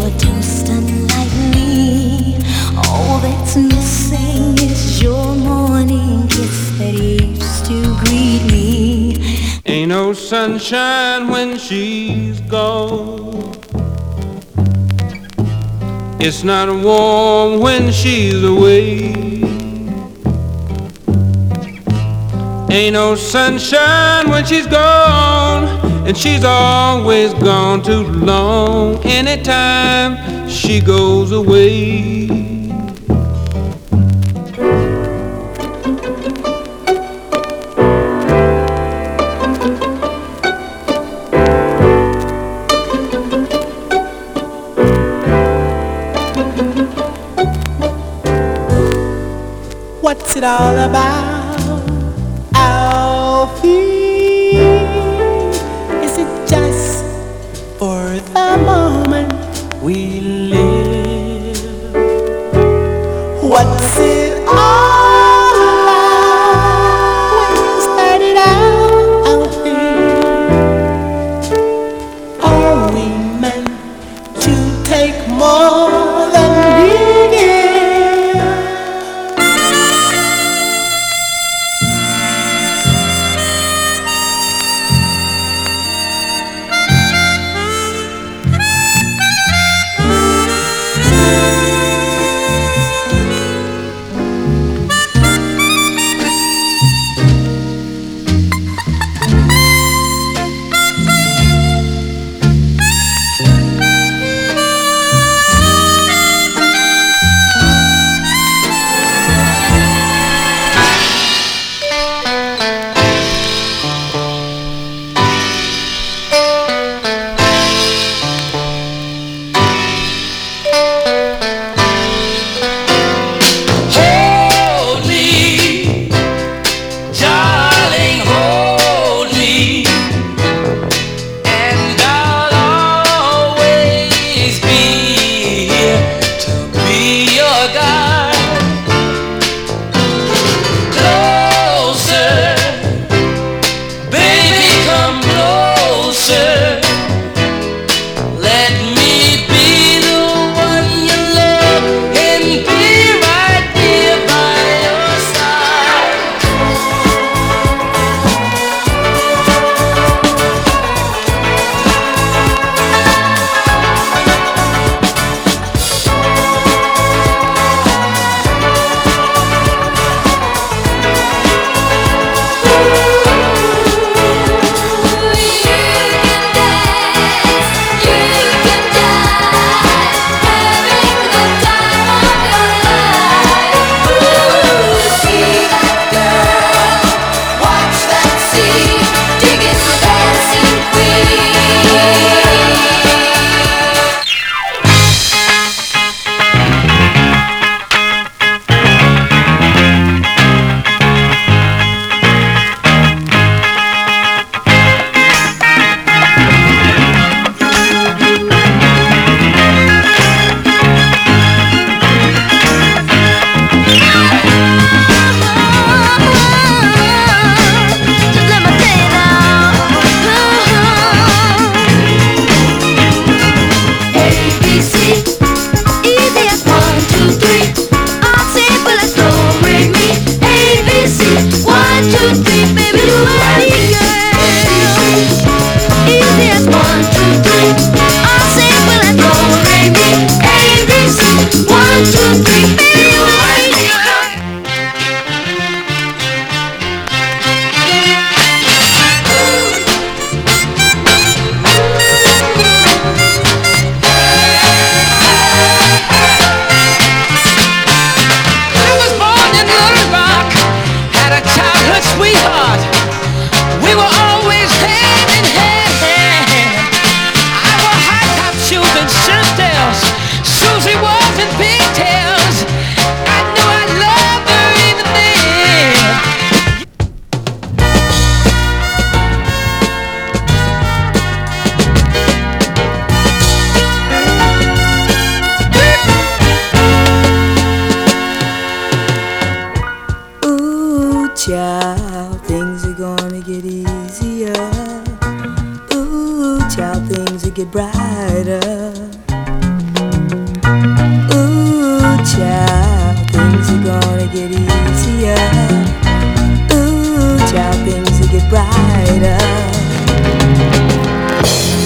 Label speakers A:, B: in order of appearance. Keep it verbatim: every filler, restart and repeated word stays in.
A: introduced unlikely. All that's missing is your morning kiss that used to greet me.
B: Ain't no sunshine when she's gone. It's not warm when she's away. Ain't no sunshine when she's gone, and she's always gone too long. Anytime she goes away.
C: What's it all about, Alfie? Is it just for the moment we live? What's it all about when you started out, Alfie? Are we meant to take more than we give?
D: Child, things are gonna get easier. Ooh, child, things will get brighter. Ooh, child, things are gonna get easier. Ooh, child, things will get brighter.